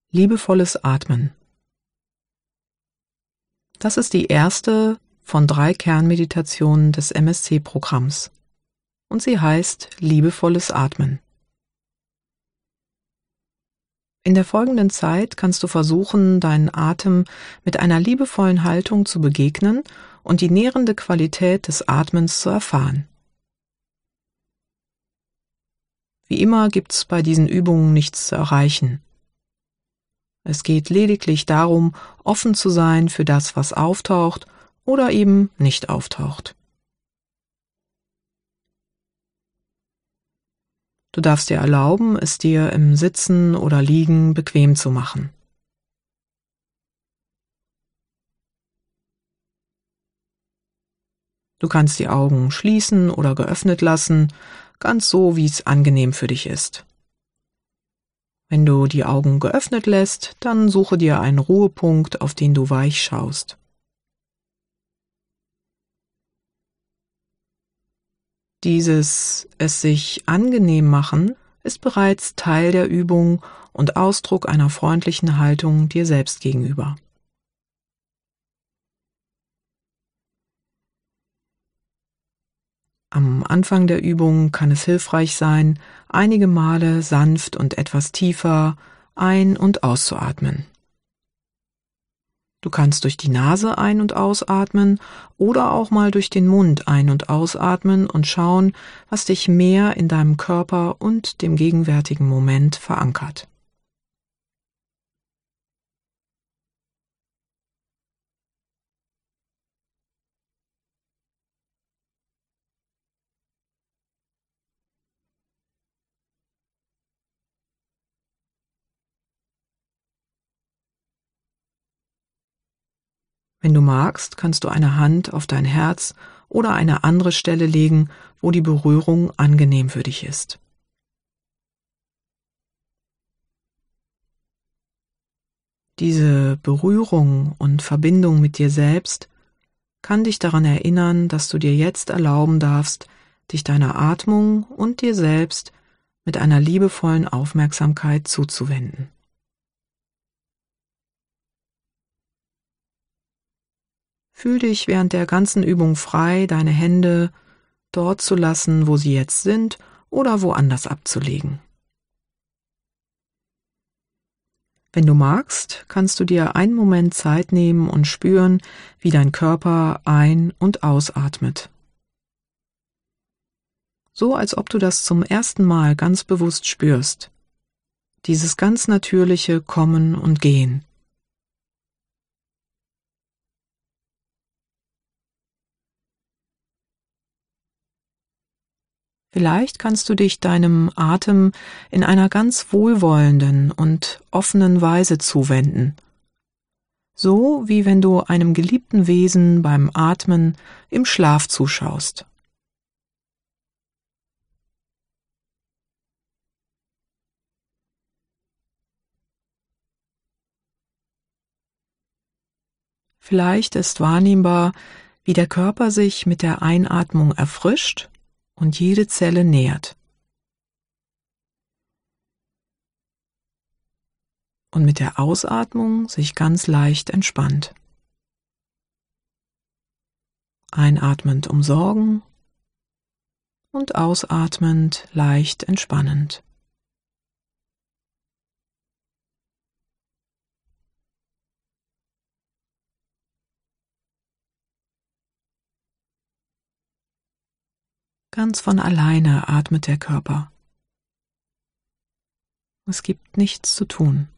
Liebevolles Atmen. Das ist die erste von 3 Kernmeditationen des MSC-Programms und sie heißt Liebevolles Atmen. In der folgenden Zeit kannst du versuchen, deinen Atem mit einer liebevollen Haltung zu begegnen und die nährende Qualität des Atmens zu erfahren. Wie immer gibt's bei diesen Übungen nichts zu erreichen. Es geht lediglich darum, offen zu sein für das, was auftaucht oder eben nicht auftaucht. Du darfst dir erlauben, es dir im Sitzen oder Liegen bequem zu machen. Du kannst die Augen schließen oder geöffnet lassen, ganz so, wie es angenehm für dich ist. Wenn du die Augen geöffnet lässt, dann suche dir einen Ruhepunkt, auf den du weich schaust. Dieses es sich angenehm machen ist bereits Teil der Übung und Ausdruck einer freundlichen Haltung dir selbst gegenüber. Am Anfang der Übung kann es hilfreich sein, einige Male sanft und etwas tiefer ein- und auszuatmen. Du kannst durch die Nase ein- und ausatmen oder auch mal durch den Mund ein- und ausatmen und schauen, was dich mehr in deinem Körper und dem gegenwärtigen Moment verankert. Wenn du magst, kannst du eine Hand auf dein Herz oder eine andere Stelle legen, wo die Berührung angenehm für dich ist. Diese Berührung und Verbindung mit dir selbst kann dich daran erinnern, dass du dir jetzt erlauben darfst, dich deiner Atmung und dir selbst mit einer liebevollen Aufmerksamkeit zuzuwenden. Fühl dich während der ganzen Übung frei, deine Hände dort zu lassen, wo sie jetzt sind, oder woanders abzulegen. Wenn du magst, kannst du dir einen Moment Zeit nehmen und spüren, wie dein Körper ein- und ausatmet. So als ob du das zum ersten Mal ganz bewusst spürst. Dieses ganz natürliche Kommen und Gehen. Vielleicht kannst du dich deinem Atem in einer ganz wohlwollenden und offenen Weise zuwenden. So wie wenn du einem geliebten Wesen beim Atmen im Schlaf zuschaust. Vielleicht ist wahrnehmbar, wie der Körper sich mit der Einatmung erfrischt und jede Zelle nährt. Und mit der Ausatmung sich ganz leicht entspannt. Einatmend umsorgen und ausatmend leicht entspannend. Ganz von alleine atmet der Körper. Es gibt nichts zu tun.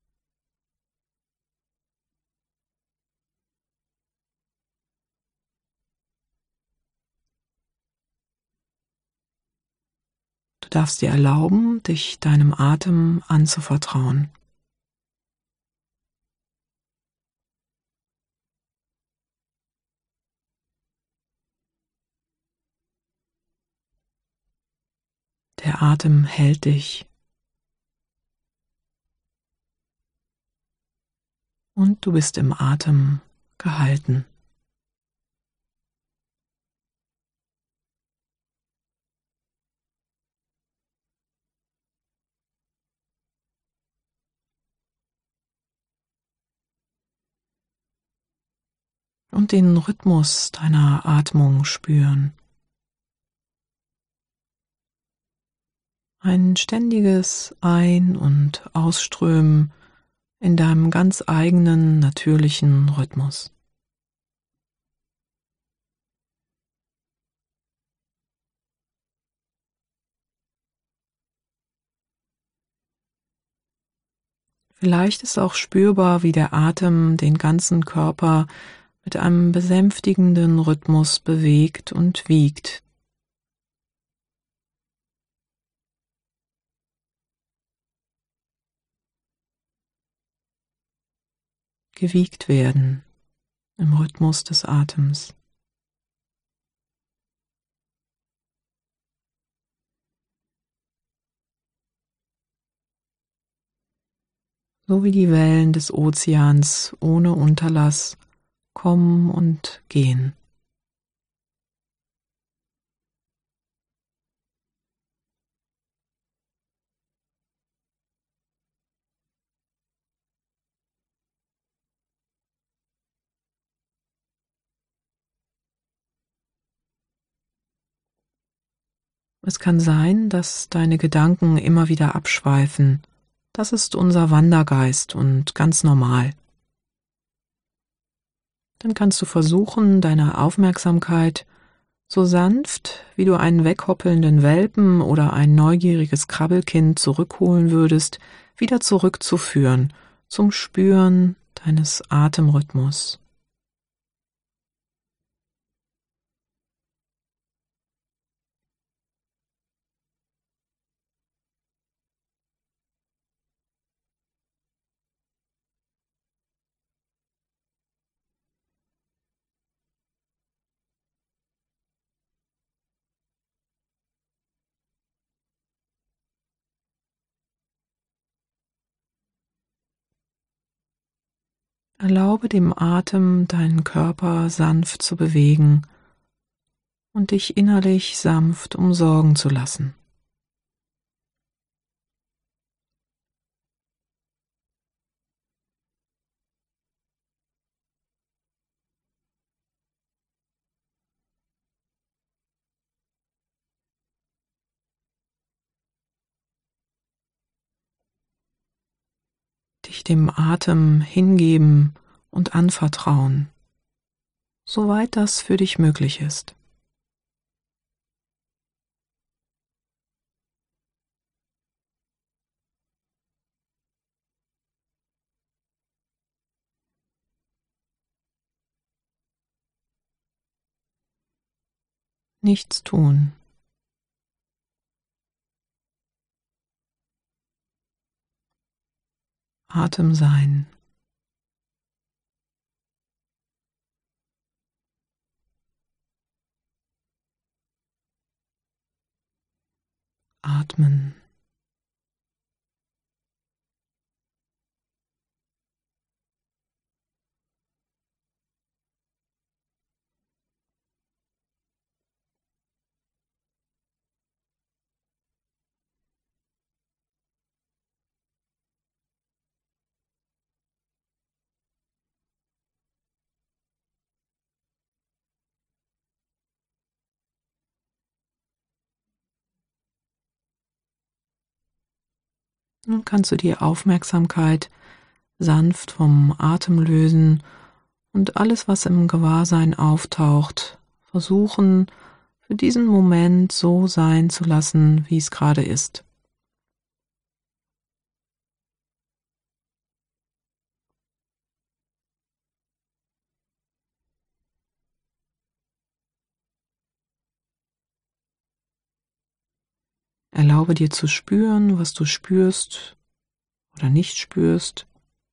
Du darfst dir erlauben, dich deinem Atem anzuvertrauen. Der Atem hält dich und du bist im Atem gehalten. und den Rhythmus deiner Atmung spüren. Ein ständiges Ein- und Ausströmen in deinem ganz eigenen, natürlichen Rhythmus. Vielleicht ist auch spürbar, wie der Atem den ganzen Körper mit einem besänftigenden Rhythmus bewegt und wiegt. Gewiegt werden im Rhythmus des Atems. So wie die Wellen des Ozeans ohne Unterlass kommen und gehen. Es kann sein, dass deine Gedanken immer wieder abschweifen. Das ist unser Wandergeist und ganz normal. Dann kannst du versuchen, deine Aufmerksamkeit so sanft, wie du einen weghoppelnden Welpen oder ein neugieriges Krabbelkind zurückholen würdest, wieder zurückzuführen zum Spüren deines Atemrhythmus. Erlaube dem Atem, deinen Körper sanft zu bewegen und dich innerlich sanft umsorgen zu lassen. Dich dem Atem hingeben und anvertrauen, soweit das für dich möglich ist. Nichts tun. Atem sein. Atmen. Nun kannst du die Aufmerksamkeit sanft vom Atem lösen und alles, was im Gewahrsein auftaucht, versuchen, für diesen Moment so sein zu lassen, wie es gerade ist. Erlaube dir zu spüren, was du spürst oder nicht spürst,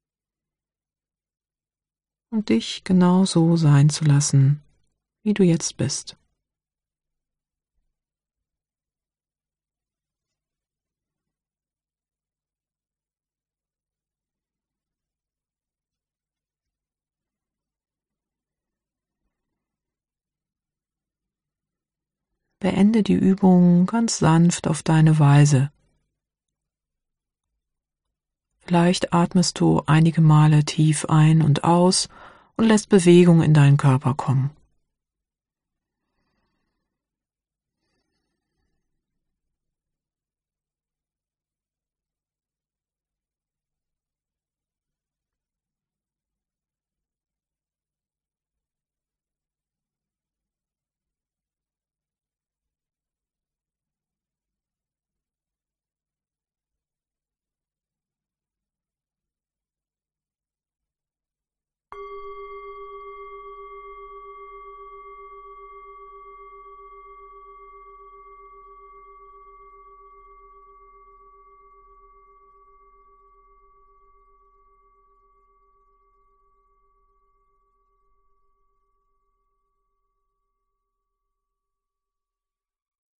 und dich genau so sein zu lassen, wie du jetzt bist. Beende die Übung ganz sanft auf deine Weise. Vielleicht atmest du einige Male tief ein und aus und lässt Bewegung in deinen Körper kommen.